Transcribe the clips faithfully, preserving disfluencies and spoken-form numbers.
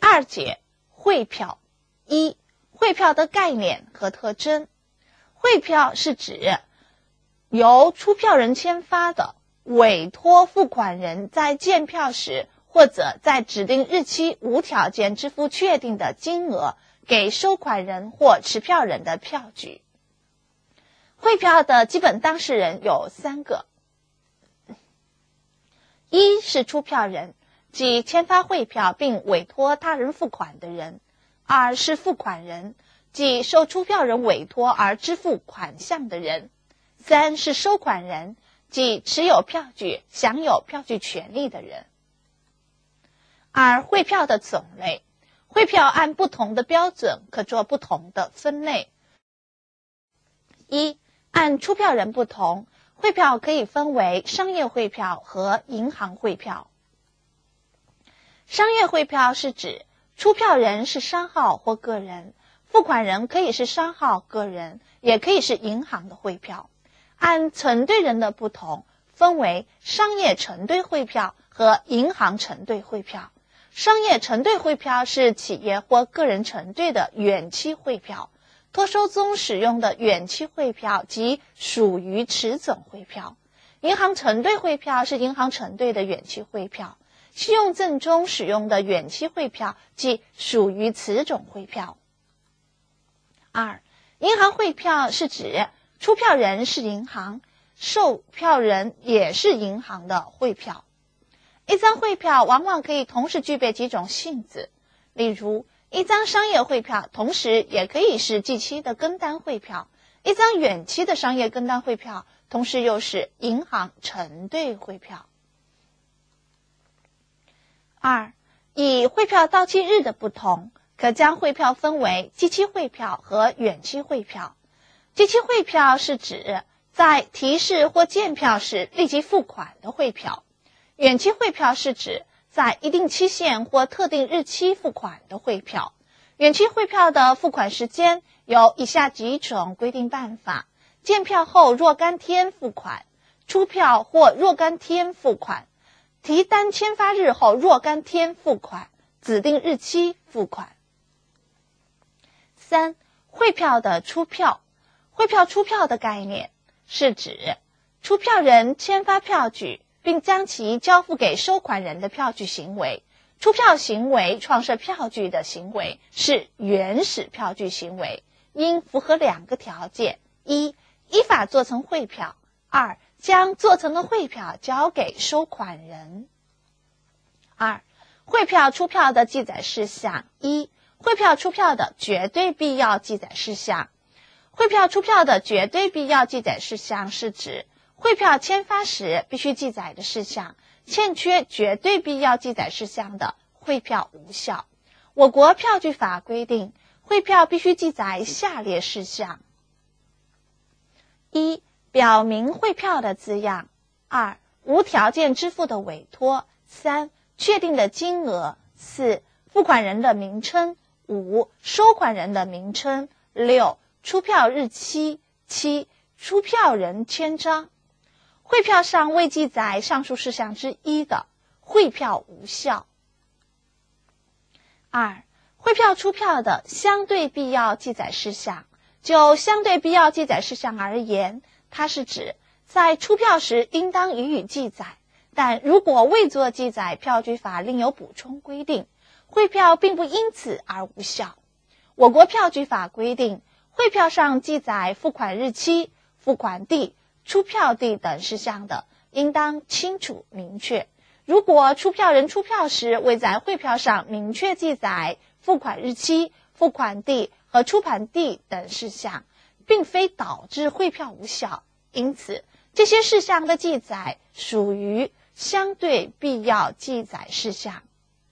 二节汇票。一、汇票的概念和特征。汇票是指由出票人签发的，委托付款人在见票时或者在指定日期无条件支付确定的金额给收款人或持票人的票据。汇票的基本当事人有三个。一是出票人，即签发汇票并委托他人付款的人。二是付款人，即受出票人委托而支付款项的人。三是收款人，即持有票据、享有票据权利的人。二、汇票的种类。汇票按不同的标准可做不同的分类。一、按出票人不同，汇票可以分为商业汇票和银行汇票。商业汇票是指出票人是商号或个人，付款人可以是商号、个人，也可以是银行的汇票。按承兑人的不同，分为商业承兑汇票和银行承兑汇票。商业承兑汇票是企业或个人承兑的远期汇票，托收中使用的远期汇票即属于此种汇票。银行承兑汇票是银行承兑的远期汇票，信用证中使用的远期汇票即属于此种汇票。二、银行汇票是指出票人是银行，售票人也是银行的汇票。一张汇票往往可以同时具备几种性质，例如一张商业汇票同时也可以是即期的跟单汇票，一张远期的商业跟单汇票同时又是银行承兑汇票。二、以汇票到期日的不同，可将汇票分为即期汇票和远期汇票。即期汇票是指在提示或见票时立即付款的汇票。远期汇票是指在一定期限或特定日期付款的汇票。远期汇票的付款时间有以下几种规定办法：见票后若干天付款，出票或若干天付款，提单签发日后若干天付款，指定日期付款。三、汇票的出票。汇票出票的概念是指出票人签发票据并将其交付给收款人的票据行为。出票行为创设票据的行为是原始票据行为，应符合两个条件：一、依法做成汇票；二、将做成的汇票交给收款人。二、汇票出票的记载事项。一、汇票出票的绝对必要记载事项。汇票出票的绝对必要记载事项是指汇票签发时必须记载的事项，欠缺绝对必要记载事项的，汇票无效。我国票据法规定，汇票必须记载下列事项：一、表明汇票的字样；二、无条件支付的委托；三、确定的金额；四、付款人的名称；五、收款人的名称；六、出票日期；七、出票人签章。汇票上未记载上述事项之一的，汇票无效。二、汇票出票的相对必要记载事项。就相对必要记载事项而言，它是指在出票时应当予以记载，但如果未做记载，票据法另有补充规定，汇票并不因此而无效。我国票据法规定，汇票上记载付款日期、付款地、出票地等事项的，应当清楚明确。如果出票人出票时未在汇票上明确记载付款日期、付款地和出盘地等事项，并非导致汇票无效，因此这些事项的记载属于相对必要记载事项。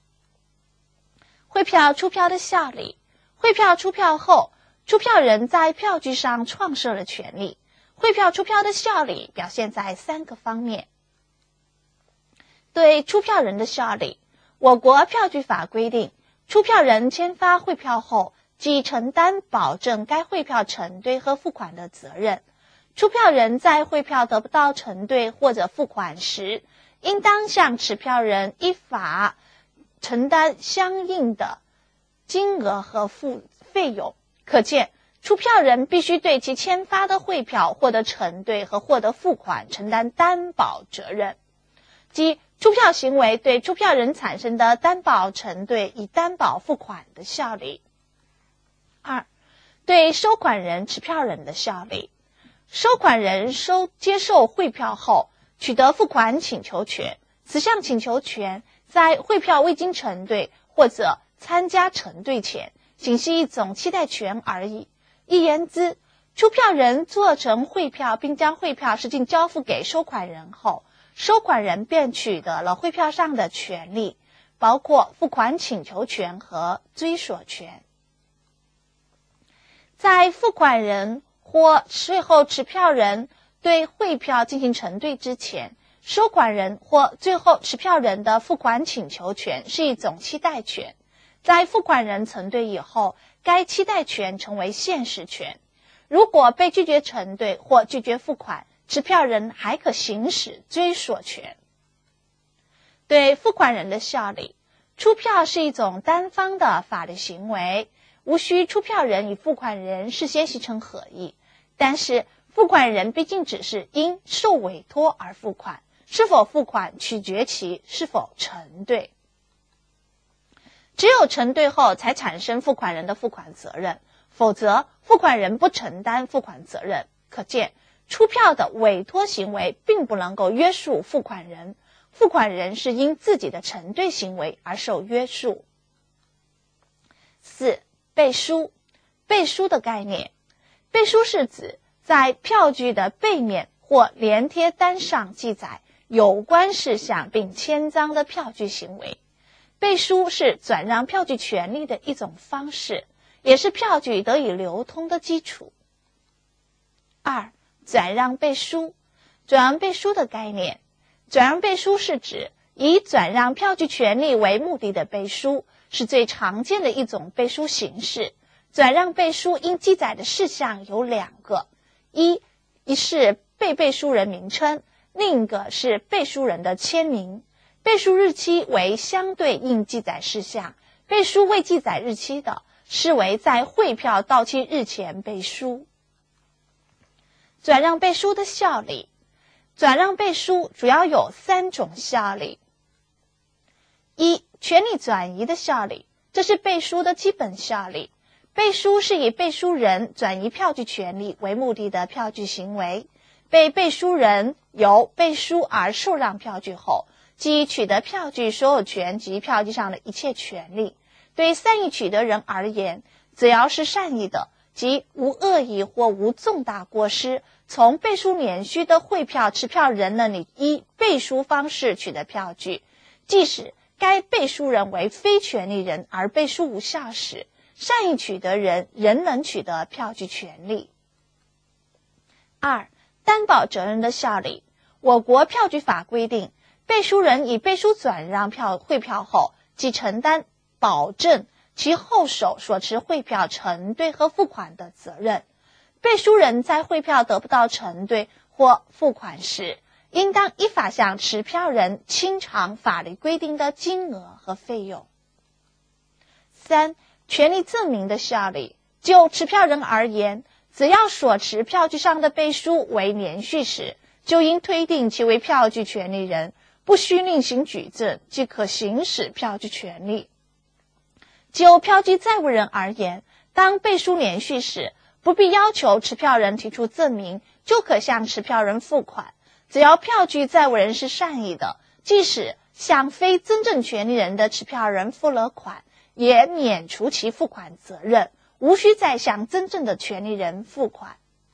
汇票出票的效力。汇票出票后，出票人在票据上创设了权利。汇票出票的效力表现在三个方面。对出票人的效力，我国票据法规定，出票人签发汇票后，即承担保证该汇票承兑和付款的责任。出票人在汇票得不到承兑或者付款时，应当向持票人依法承担相应的金额和付费用。可见，出票人必须对其签发的汇票获得承兑和获得付款承担担保责任，即出票行为对出票人产生的担保承兑以担保付款的效力。二、对收款人、持票人的效力。收款人收接受汇票后，取得付款请求权，此项请求权在汇票未经承兑或者参加承兑前，仅是一种期待权而已。一言之，出票人做成汇票并将汇票实际交付给收款人后，收款人便取得了汇票上的权利，包括付款请求权和追索权。在付款人或税后持票人对汇票进行承兑之前，收款人或最后持票人的付款请求权是一种期待权。在付款人承兑以后，该期待权成为现实权。如果被拒绝承兑或拒绝付款，持票人还可行使追索权。对付款人的效力，出票是一种单方的法律行为，无需出票人与付款人事先形成合意，但是付款人毕竟只是因受委托而付款，是否付款取决其是否承兑。只有承兑后才产生付款人的付款责任，否则付款人不承担付款责任。可见，出票的委托行为并不能够约束付款人，付款人是因自己的承兑行为而受约束。四、背书。背书的概念。背书是指在票据的背面或连贴单上记载有关事项并签章的票据行为。背书是转让票据权利的一种方式，也是票据得以流通的基础。二、转让背书。转让背书的概念。转让背书是指以转让票据权利为目的的背书，是最常见的一种背书形式。转让背书应记载的事项有两个，一一是被背书人名称，另一个是背书人的签名。背书日期为相对应记载事项，背书未记载日期的，视为在汇票到期日前背书。转让背书的效力。转让背书主要有三种效力。一、权利转移的效力，这是背书的基本效力。背书是以背书人转移票据权利为目的的票据行为，被背书人由背书而受让票据后，即取得票据所有权及票据上的一切权利。对善意取得人而言，只要是善意的，即无恶意或无重大过失，从背书连续的汇票持票人那里依背书方式取得票据，即使该背书人为非权利人而背书无效时，善意取得人仍能取得票据权利。二、担保责任的效力。我国票据法规定，背书人以背书转让票汇票后，即承担保证其后手所持汇票承兑和付款的责任。背书人在汇票得不到承兑或付款时，应当依法向持票人清偿法律规定的金额和费用。三、权利证明的效力。就持票人而言，只要所持票据上的背书为连续时，就应推定其为票据权利人，不需另行举证，即可行使票据权利。就票据债务人而言，当背书连续时，不必要求持票人提出证明，就可向持票人付款。只要票据债务人是善意的，即使向非真正权利人的持票人付了款，也免除其付款责任，无需再向真正的权利人付款。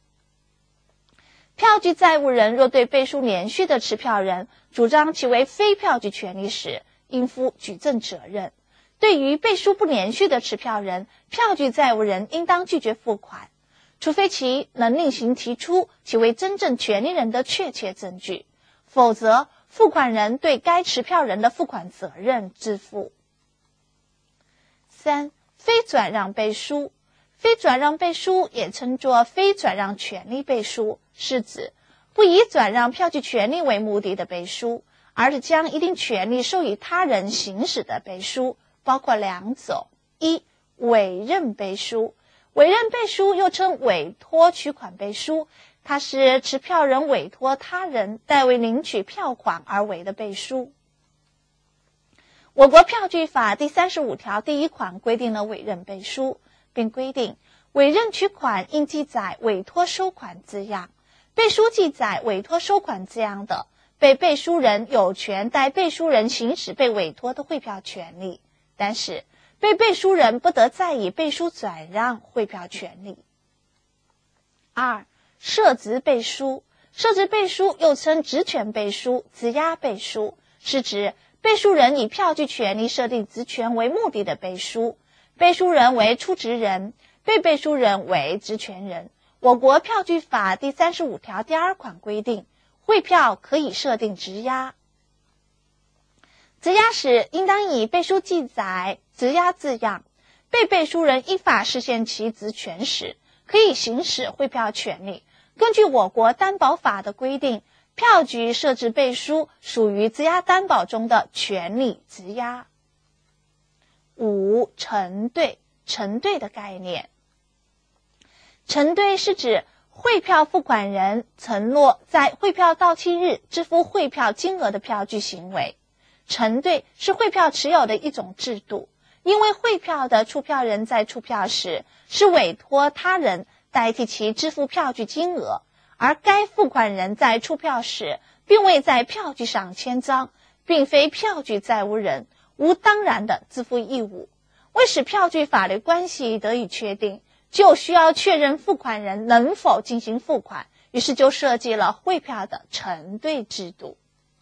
票据债务人若对背书连续的持票人主张其为非票据权利时，应负举证责任。对于背书不连续的持票人，票据债务人应当拒绝付款，除非其能另行提出其为真正权利人的确切证据，否则付款人对该持票人的付款责任自负。三、非转让背书。非转让背书也称作非转让权利背书，是指不以转让票据权利为目的的背书，而是将一定权利授予他人行使的背书，包括两种：一、 委任背书。委任背书又称委托取款背书，它是持票人委托他人代为领取票款而为的背书。我国票据法第三十五条第一款规定了委任背书，并规定委任取款应记载委托收款字样，背书记载委托收款字样的，被背书人有权代背书人行使被委托的汇票权利，但是被背书人不得再以背书转让汇票权利。二、设执背书。设执背书又称职权背书、质押背书，是指背书人以票据权利设定职权为目的的背书，背书人为出执人，被背书人为职权人。我国票据法第三十五条第二款规定，汇票可以设定质押。质押时应当以背书记载质押字样，被背书人依法实现其职权时，可以行使汇票权利。根据我国担保法的规定，票据设置背书属于质押担保中的权利质押。五、承兑。承兑的概念。承兑是指汇票付款人承诺在汇票到期日支付汇票金额的票据行为。承兑是汇票持有的一种制度，因为汇票的出票人在出票时是委托他人代替其支付票据金额，而该付款人在出票时并未在票据上签章，并非票据债务人，无当然的自负义务。为使票据法律关系得以确定，就需要确认付款人能否进行付款，于是就设计了汇票的承兑制度。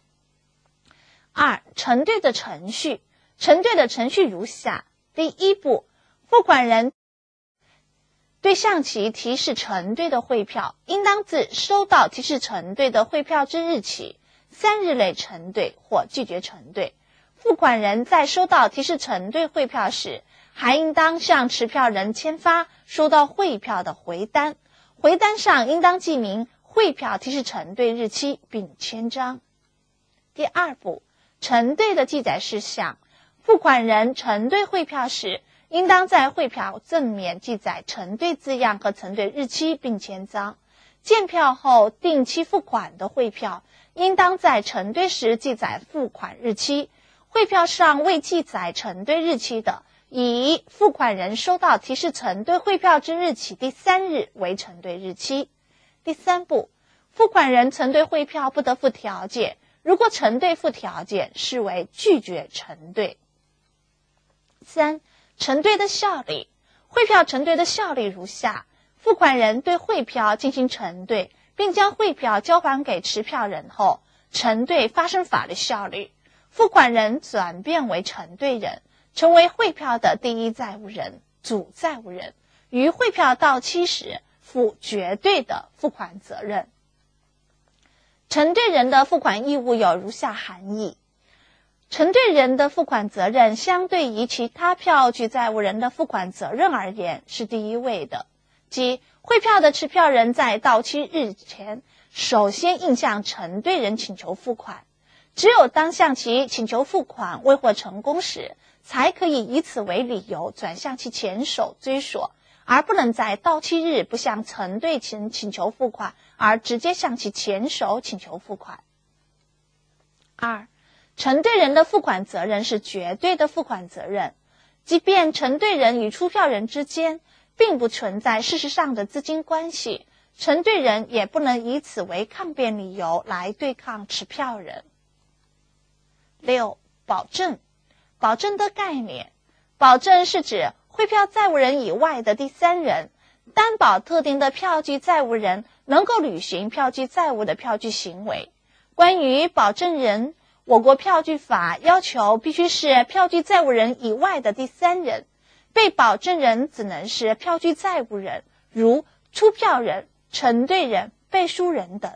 二、承兑的程序。承兑的程序如下：第一步，付款人对向其提示承兑的汇票，应当自收到提示承兑的汇票之日起三日内承兑或拒绝承兑。付款人在收到提示承兑汇票时，还应当向持票人签发收到汇票的回单，回单上应当记明汇票提示承兑日期并签章。第二步，承兑的记载事项。付款人承兑汇票时，应当在汇票正面记载承兑字样和承兑日期并签章。见票后定期付款的汇票，应当在承兑时记载付款日期。汇票上未记载承兑日期的，以付款人收到提示承兑汇票之日起第三日为承兑日期。第三步，付款人承兑汇票不得附条件，如果承兑附条件，视为拒绝承兑。三、承兑的效力。汇票承兑的效力如下：付款人对汇票进行承兑，并将汇票交还给持票人后，承兑发生法律效力，付款人转变为承兑人，成为汇票的第一债务人、主债务人，于汇票到期时负绝对的付款责任。承兑人的付款义务有如下含义：承兑人的付款责任相对于其他票据债务人的付款责任而言是第一位的，即汇票的持票人在到期日前首先应向承兑人请求付款，只有当向其请求付款未获成功时，才可以以此为理由转向其前手追索，而不能在到期日不向承兑人请求付款而直接向其前手请求付款。二、承兑人的付款责任是绝对的付款责任，即便承兑人与出票人之间并不存在事实上的资金关系，承兑人也不能以此为抗辩理由来对抗持票人。六、保证。保证的概念。保证是指汇票债务人以外的第三人担保特定的票据债务人能够履行票据债务的票据行为。关于保证人，我国票据法要求必须是票据债务人以外的第三人，被保证人只能是票据债务人，如出票人、承兑人、背书人等。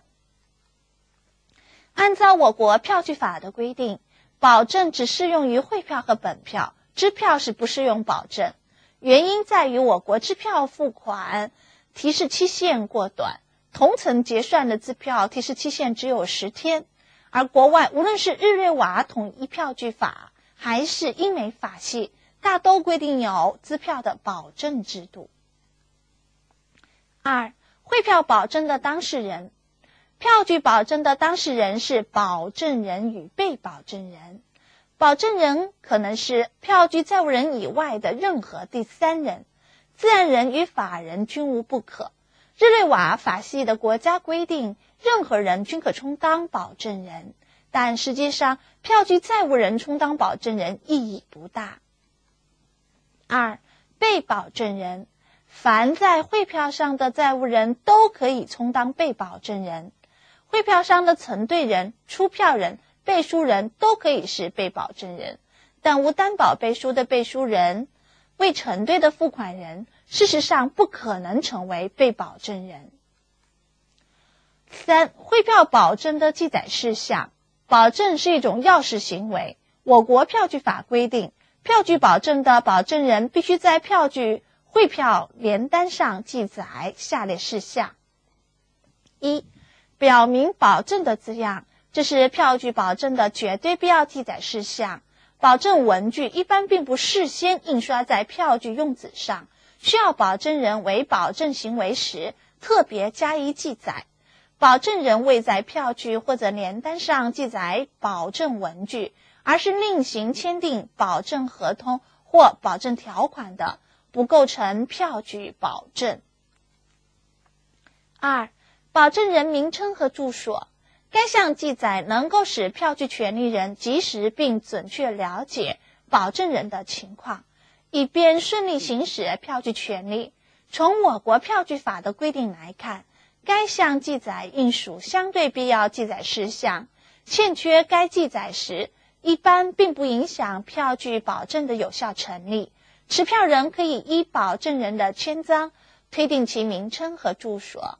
按照我国票据法的规定，保证只适用于汇票和本票，支票是不适用保证。原因在于我国支票付款提示期限过短，同层结算的支票提示期限只有十天，而国外无论是日内瓦统一票据法还是英美法系， 大都规定有支票的保证制度。二、汇票保证的当事人。票据保证的当事人是保证人与被保证人。保证人可能是票据债务人以外的任何第三人，自然人与法人均无不可。日内瓦法系的国家规定，任何人均可充当保证人，但实际上票据债务人充当保证人意义不大。二、被保证人。凡在汇票上的债务人都可以充当被保证人。汇票上的承兑人、出票人、背书人都可以是被保证人，但无担保背书的背书人、未承兑的付款人，事实上不可能成为被保证人。三、汇票保证的记载事项。保证是一种要事行为。我国票据法规定，票据保证的保证人必须在票据汇票联单上记载下列事项：一、表明保证的字样，这是票据保证的绝对必要记载事项。保证文具一般并不事先印刷在票据用纸上，需要保证人为保证行为时特别加以记载。保证人未在票据或者联单上记载保证文具，而是另行签订保证合同或保证条款的，不构成票据保证。二、保证人名称和住所。该项记载能够使票据权利人及时并准确了解保证人的情况，以便顺利行使票据权利。从我国票据法的规定来看，该项记载应属相对必要记载事项，欠缺该记载时，一般并不影响票据保证的有效成立。持票人可以依保证人的签章推定其名称和住所。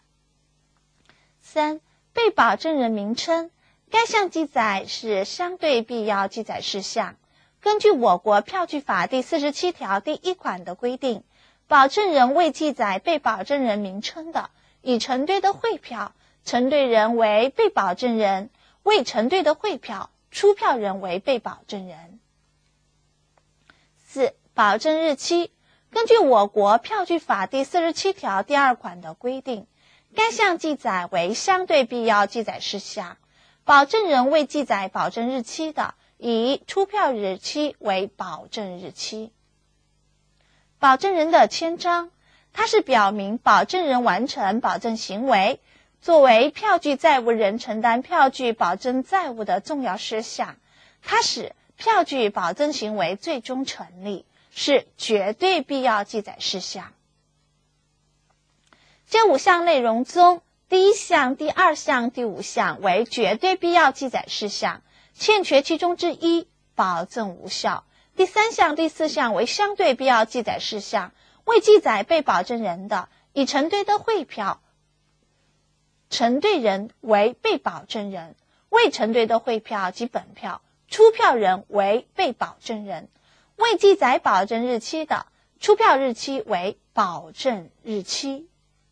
三、被保证人名称。该项记载是相对必要记载事项。根据我国票据法第四十七条第一款的规定，保证人未记载被保证人名称的，已承兑的汇票，承兑人为被保证人；未承兑的汇票，出票人为被保证人。四、保证日期。根据我国票据法第四十七条第二款的规定，该项记载为相对必要记载事项。保证人未记载保证日期的，以出票日期为保证日期。保证人的签章，它是表明保证人完成保证行为，作为票据债务人承担票据保证债务的重要事项，它使票据保证行为最终成立，是绝对必要记载事项。这五项内容中，第一项、第二项、第五项为绝对必要记载事项，欠缺其中之一，保证无效。第三项、第四项为相对必要记载事项，未记载被保证人的，已承兑的汇票，承兑人为被保证人；未承兑的汇票及本票，出票人为被保证人；未记载保证日期的，出票日期为保证日期。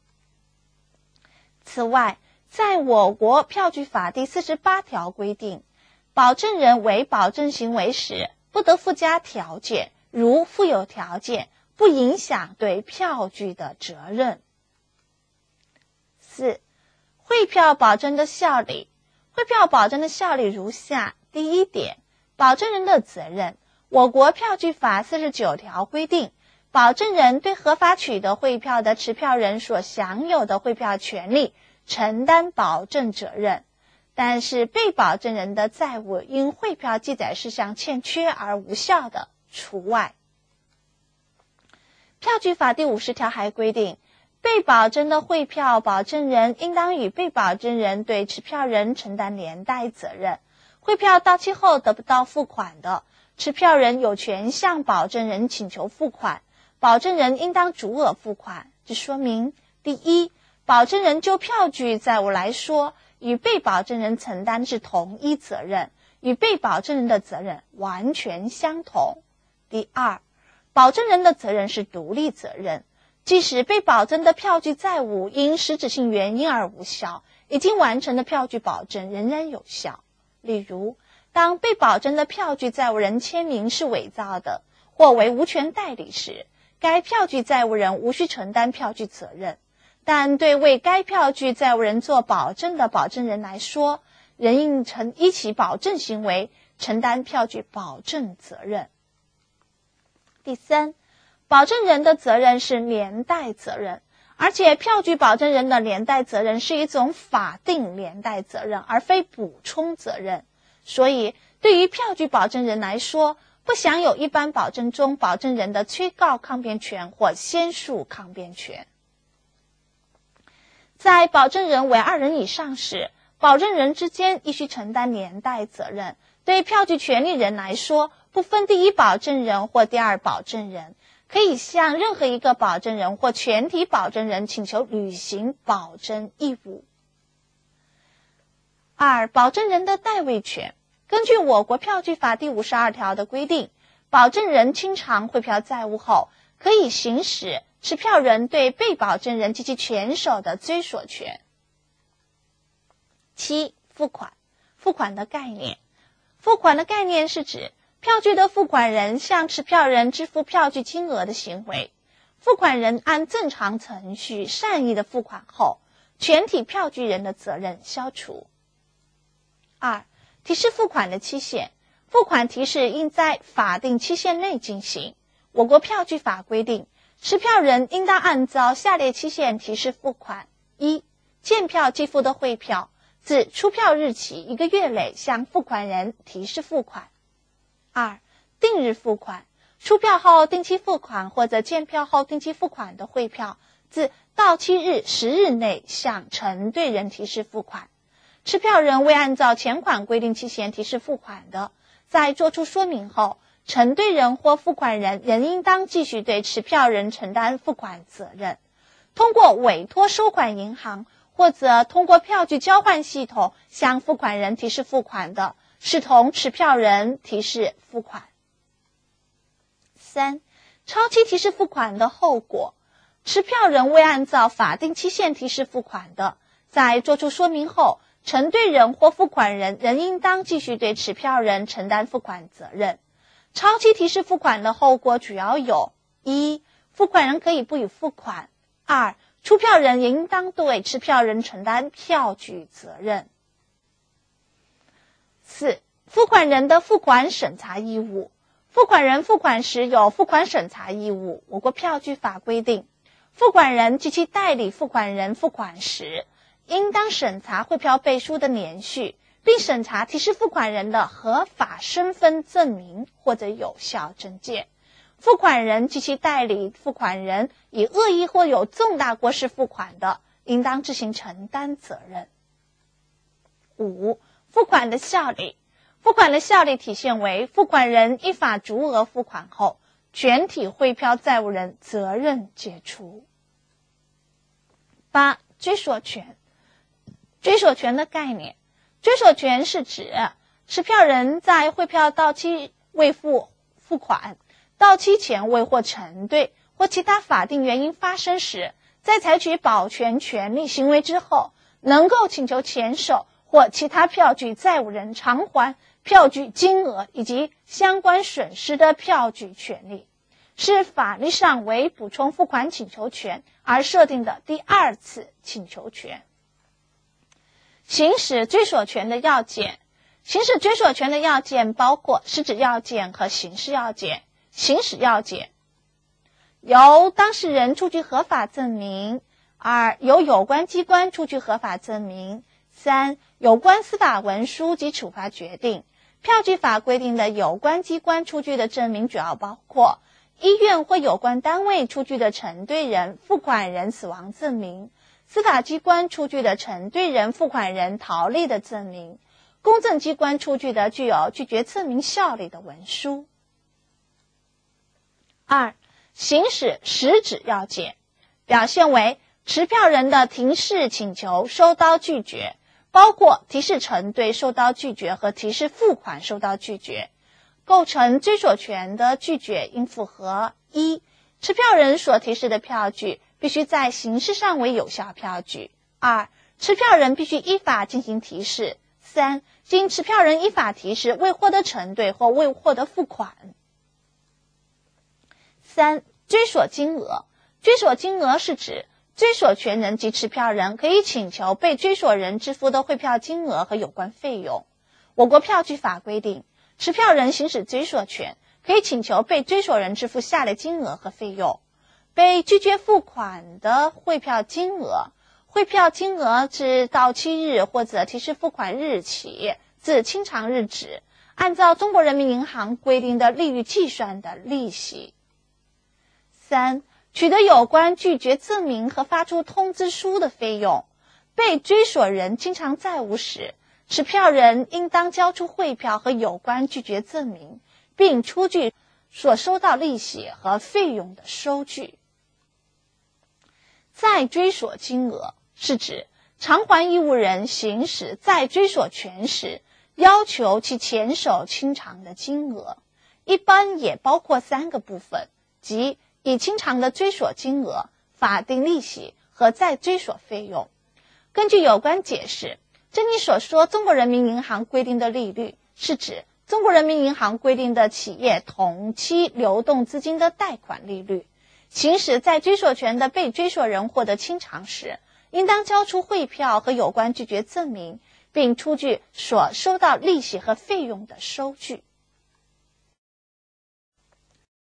此外，在我国票据法第四十八条规定，保证人为保证行为时，不得附加条件，如附有条件，不影响对票据的责任。四、汇票保证的效力。汇票保证的效力如下：第一点，保证人的责任。我国票据法四十九条规定，保证人对合法取得汇票的持票人所享有的汇票权利承担保证责任，但是被保证人的债务因汇票记载事项欠缺而无效的，除外。票据法第五十条还规定，被保证的汇票保证人应当与被保证人对持票人承担连带责任。汇票到期后得不到付款的，持票人有权向保证人请求付款，保证人应当足额付款。这说明，第一，保证人就票据债务来说，与被保证人承担是同一责任，与被保证人的责任完全相同。第二，保证人的责任是独立责任，即使被保证的票据债务因实质性原因而无效，已经完成的票据保证仍然有效。例如，当被保证的票据债务人签名是伪造的， 或为无权代理时，该票据债务人无需承担票据责任。但对为该票据债务人做保证的保证人来说，仍应承依其保证行为承担票据保证责任。第三，保证人的责任是连带责任，而且票据保证人的连带责任是一种法定连带责任，而非补充责任。所以，对于票据保证人来说，不享有一般保证中保证人的催告抗辩权或先述抗辩权。在保证人为二人以上时，保证人之间亦须承担连带责任。对票据权利人来说，不分第一保证人或第二保证人，可以向任何一个保证人或全体保证人请求履行保证义务。二、保证人的代位权。根据我国票据法第五十二条的规定，保证人清偿汇票债务后，可以行使持票人对被保证人及其权手的追索权。七、付款。付款的概念。付款的概念是指票据的付款人向持票人支付票据金额的行为。付款人按正常程序善意的付款后，全体票据人的责任消除。二、提示付款的期限。付款提示应在法定期限内进行。我国票据法规定，持票人应当按照下列期限提示付款：一、见票寄付的汇票，自出票日起一个月内向付款人提示付款。二、定日付款。出票后定期付款或者见票后定期付款的汇票，自到期日十日内向承兑人提示付款。持票人未按照前款规定期限提示付款的，在作出说明后，承兑人或付款人仍应当继续对持票人承担付款责任。通过委托收款银行或者通过票据交换系统向付款人提示付款的，视同持票人提示付款。三、超期提示付款的后果。持票人未按照法定期限提示付款的，在作出说明后，承兑人或付款人仍应当继续对持票人承担付款责任。超期提示付款的后果主要有：一、付款人可以不予付款；二、出票人也应当对持票人承担票据责任。四、付款人的付款审查义务。付款人付款时有付款审查义务。我国票据法规定，付款人及其代理付款人付款时，应当审查汇票背书的年序，并审查提示付款人的合法身份证明或者有效证件。付款人及其代理付款人以恶意或有重大过失付款的，应当自行承担责任。五、付款的效力。付款的效力体现为付款人依法足额付款后，全体汇票债务人责任解除。八、追索权。追索权的概念。追索权是指持票人在汇票到期未付付款、到期前未获承兑或其他法定原因发生时，在采取保全权利行为之后，能够请求前手或其他票据债务人偿还票据金额以及相关损失的票据权利，是法律上为补充付款请求权而设定的第二次请求权。行使追索权的要件。行使追索权的要件包括实质要件和形式要件。行使要件：由当事人出具合法证明；二、由有关机关出具合法证明；三、有关司法文书及处罚决定。票据法规定的有关机关出具的证明主要包括医院或有关单位出具的承兑人、付款人死亡证明，司法机关出具的承兑人、付款人逃离的证明，公证机关出具的具有拒绝证明效力的文书。二、行使实质要件。表现为持票人的停示请求收到拒绝，包括提示承兑受到拒绝和提示付款受到拒绝。构成追索权的拒绝应符合：一、持票人所提示的票据必须在形式上为有效票据；二、持票人必须依法进行提示；三、经持票人依法提示未获得承兑或未获得付款。 三、追索金额。追索金额是指追索权人及持票人可以请求被追索人支付的汇票金额和有关费用。我国票据法规定，持票人行使追索权，可以请求被追索人支付下列金额和费用：被拒绝付款的汇票金额，汇票金额自到期日或者提示付款日起自清偿日止，按照中国人民银行规定的利率计算的利息。三、取得有关拒绝证明和发出通知书的费用。被追索人经常债务时，持票人应当交出汇票和有关拒绝证明，并出具所收到利息和费用的收据。再追索金额是指偿还义务人行使再追索权时，要求其前手清偿的金额，一般也包括三个部分，即已清偿的追索金额、法定利息和再追索费用。根据有关解释，这里所说中国人民银行规定的利率，是指中国人民银行规定的企业同期流动资金的贷款利率。行使再追索权的被追索人获得清偿时，应当交出汇票和有关拒绝证明，并出具所收到利息和费用的收据。